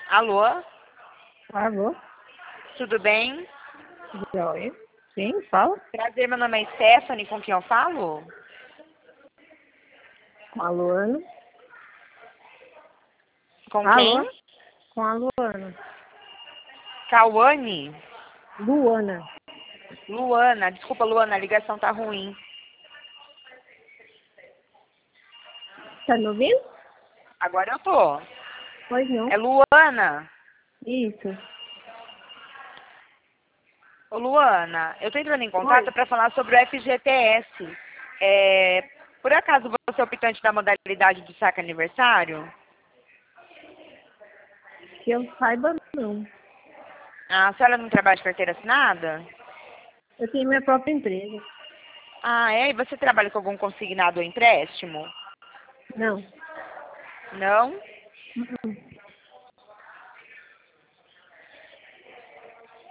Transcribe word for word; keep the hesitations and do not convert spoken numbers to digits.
Alô? Alô? Tudo bem? Joia. Sim, fala. Prazer, meu nome é Stephanie, com quem eu falo? Com a Luana. Com Alô? quem? Com a Luana. Cauane? Luana. Luana. Desculpa, Luana, a ligação tá ruim. Tá me ouvindo? Agora eu tô. Pois não. É Luana. Isso. Ô, Luana, eu tô entrando em Oi. contato para falar sobre o F G T S. É, por acaso você é optante da modalidade do saque aniversário? Que eu saiba, não. A senhora não trabalha de carteira assinada? Eu tenho minha própria empresa. Ah, é? E você trabalha com algum consignado ou empréstimo? Não. Não? Uhum.